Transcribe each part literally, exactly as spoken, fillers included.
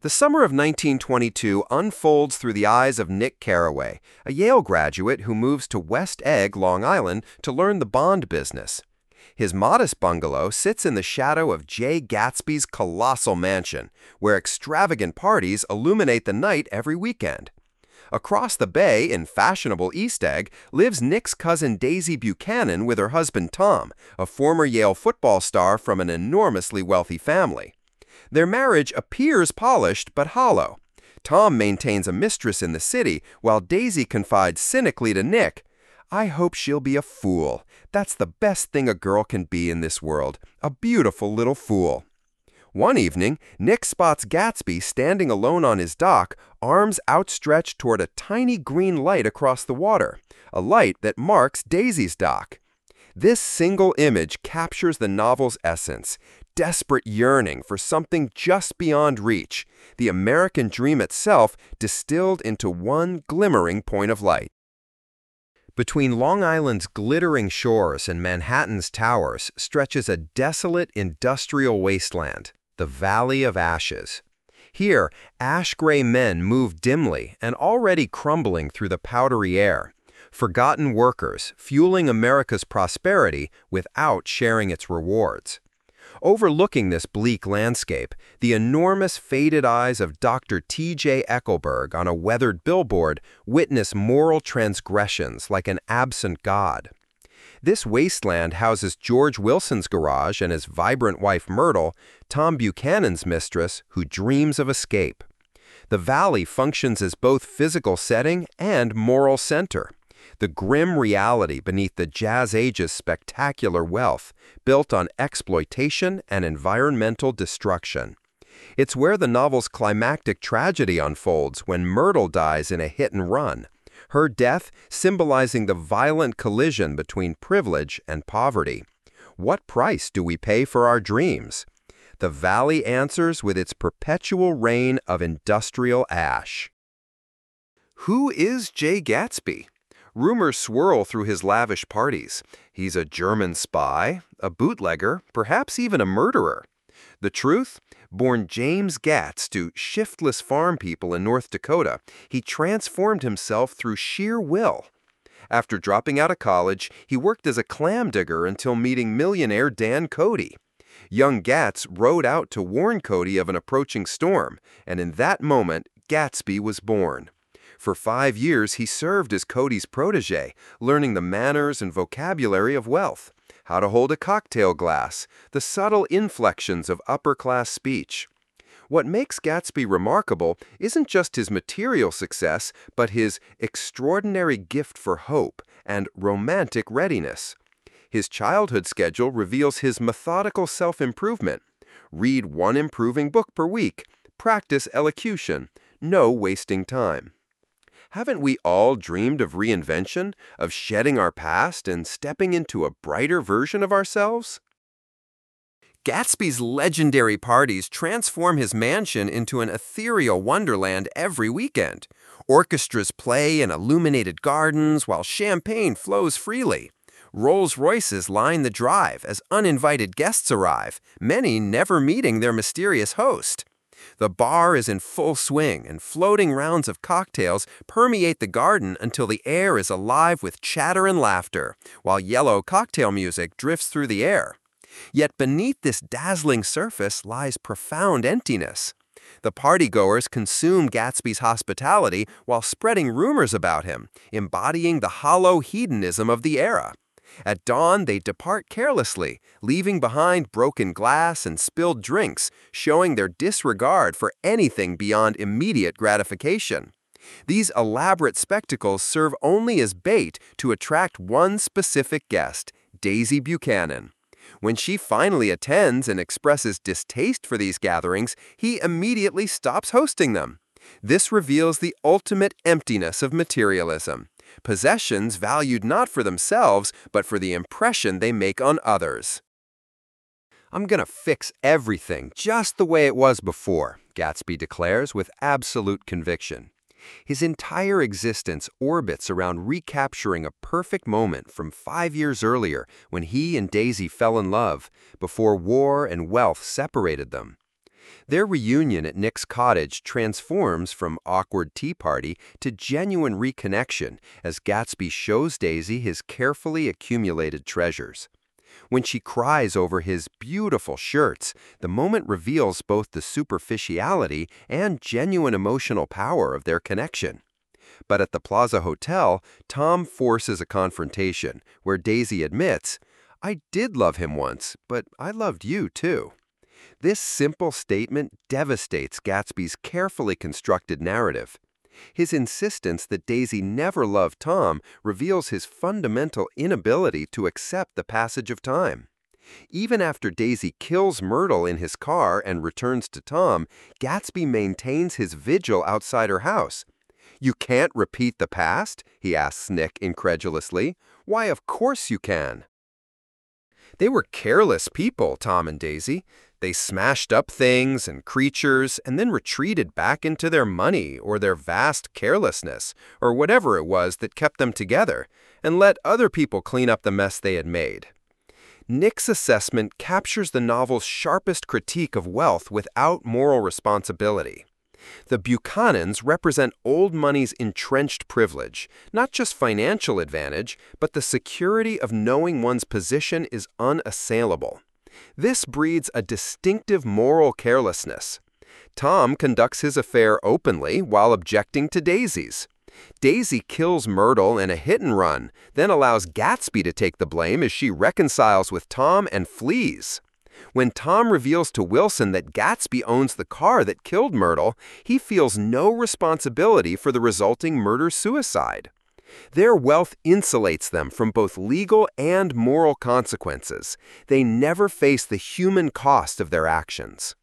The summer of nineteen twenty-two unfolds through the eyes of Nick Carraway, a Yale graduate who moves to West Egg, Long Island, to learn the bond business. His modest bungalow sits in the shadow of Jay Gatsby's colossal mansion, where extravagant parties illuminate the night every weekend. Across the bay in fashionable East Egg lives Nick's cousin Daisy Buchanan with her husband Tom, a former Yale football star from an enormously wealthy family. Their marriage appears polished but hollow. Tom maintains a mistress in the city, while Daisy confides cynically to Nick, "I hope she'll be a fool. That's the best thing a girl can be in this world, a beautiful little fool." One evening, Nick spots Gatsby standing alone on his dock, arms outstretched toward a tiny green light across the water, a light that marks Daisy's dock. This single image captures the novel's essence, desperate yearning for something just beyond reach, the American dream itself distilled into one glimmering point of light. Between Long Island's glittering shores and Manhattan's towers stretches a desolate industrial wasteland, the Valley of Ashes. Here, ash-gray men move dimly and already crumbling through the powdery air, forgotten workers fueling America's prosperity without sharing its rewards. Overlooking this bleak landscape, the enormous faded eyes of Doctor T J Eckelberg on a weathered billboard witness moral transgressions like an absent god. This wasteland houses George Wilson's garage and his vibrant wife Myrtle, Tom Buchanan's mistress, who dreams of escape. The valley functions as both physical setting and moral center, the grim reality beneath the Jazz Age's spectacular wealth, built on exploitation and environmental destruction. It's where the novel's climactic tragedy unfolds when Myrtle dies in a hit-and-run, her death symbolizing the violent collision between privilege and poverty. What price do we pay for our dreams? The valley answers with its perpetual reign of industrial ash. Who is Jay Gatsby? Rumors swirl through his lavish parties. He's a German spy, a bootlegger, perhaps even a murderer. The truth? Born James Gatz to shiftless farm people in North Dakota, he transformed himself through sheer will. After dropping out of college, he worked as a clam digger until meeting millionaire Dan Cody. Young Gatz rode out to warn Cody of an approaching storm, and in that moment, Gatsby was born. For five years, he served as Cody's protege, learning the manners and vocabulary of wealth, how to hold a cocktail glass, the subtle inflections of upper-class speech. What makes Gatsby remarkable isn't just his material success, but his extraordinary gift for hope and romantic readiness. His childhood schedule reveals his methodical self-improvement. Read one improving book per week, practice elocution, no wasting time. Haven't we all dreamed of reinvention, of shedding our past and stepping into a brighter version of ourselves? Gatsby's legendary parties transform his mansion into an ethereal wonderland every weekend. Orchestras play in illuminated gardens while champagne flows freely. Rolls-Royces line the drive as uninvited guests arrive, many never meeting their mysterious host. The bar is in full swing, and floating rounds of cocktails permeate the garden until the air is alive with chatter and laughter, while yellow cocktail music drifts through the air. Yet beneath this dazzling surface lies profound emptiness. The partygoers consume Gatsby's hospitality while spreading rumors about him, embodying the hollow hedonism of the era. At dawn, they depart carelessly, leaving behind broken glass and spilled drinks, showing their disregard for anything beyond immediate gratification. These elaborate spectacles serve only as bait to attract one specific guest, Daisy Buchanan. When she finally attends and expresses distaste for these gatherings, he immediately stops hosting them. This reveals the ultimate emptiness of materialism. Possessions valued not for themselves, but for the impression they make on others. "I'm gonna fix everything just the way it was before," Gatsby declares with absolute conviction. His entire existence orbits around recapturing a perfect moment from five years earlier when he and Daisy fell in love, before war and wealth separated them. Their reunion at Nick's cottage transforms from awkward tea party to genuine reconnection as Gatsby shows Daisy his carefully accumulated treasures. When she cries over his beautiful shirts, the moment reveals both the superficiality and genuine emotional power of their connection. But at the Plaza Hotel, Tom forces a confrontation where Daisy admits, "I did love him once, but I loved you too." This simple statement devastates Gatsby's carefully constructed narrative. His insistence that Daisy never loved Tom reveals his fundamental inability to accept the passage of time. Even after Daisy kills Myrtle in his car and returns to Tom, Gatsby maintains his vigil outside her house. "You can't repeat the past?" he asks Nick incredulously. "Why, of course you can." They were careless people, Tom and Daisy. They smashed up things and creatures and then retreated back into their money or their vast carelessness or whatever it was that kept them together and let other people clean up the mess they had made. Nick's assessment captures the novel's sharpest critique of wealth without moral responsibility. The Buchanans represent old money's entrenched privilege, not just financial advantage, but the security of knowing one's position is unassailable. This breeds a distinctive moral carelessness. Tom conducts his affair openly while objecting to Daisy's. Daisy kills Myrtle in a hit-and-run, then allows Gatsby to take the blame as she reconciles with Tom and flees. When Tom reveals to Wilson that Gatsby owns the car that killed Myrtle, he feels no responsibility for the resulting murder-suicide. Their wealth insulates them from both legal and moral consequences. They never face the human cost of their actions.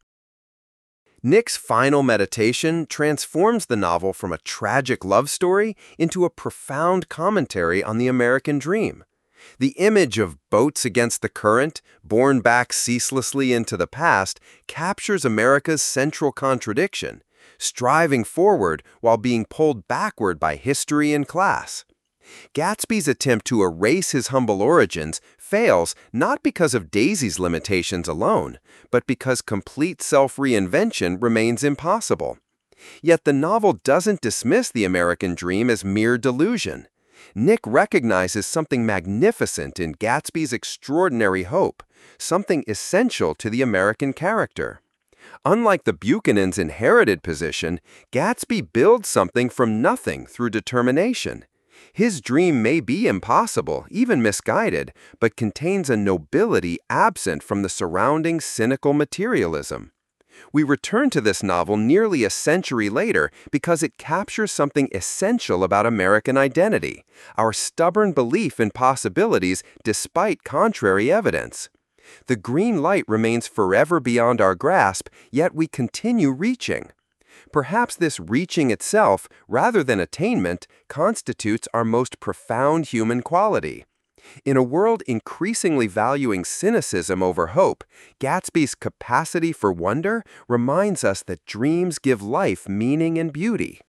Nick's final meditation transforms the novel from a tragic love story into a profound commentary on the American dream. The image of boats against the current, borne back ceaselessly into the past, captures America's central contradiction, striving forward while being pulled backward by history and class. Gatsby's attempt to erase his humble origins fails not because of Daisy's limitations alone, but because complete self-reinvention remains impossible. Yet the novel doesn't dismiss the American dream as mere delusion. Nick recognizes something magnificent in Gatsby's extraordinary hope, something essential to the American character. Unlike the Buchanan's inherited position, Gatsby builds something from nothing through determination. His dream may be impossible, even misguided, but contains a nobility absent from the surrounding cynical materialism. We return to this novel nearly a century later because it captures something essential about American identity, our stubborn belief in possibilities despite contrary evidence. The green light remains forever beyond our grasp, yet we continue reaching. Perhaps this reaching itself, rather than attainment, constitutes our most profound human quality. In a world increasingly valuing cynicism over hope, Gatsby's capacity for wonder reminds us that dreams give life meaning and beauty.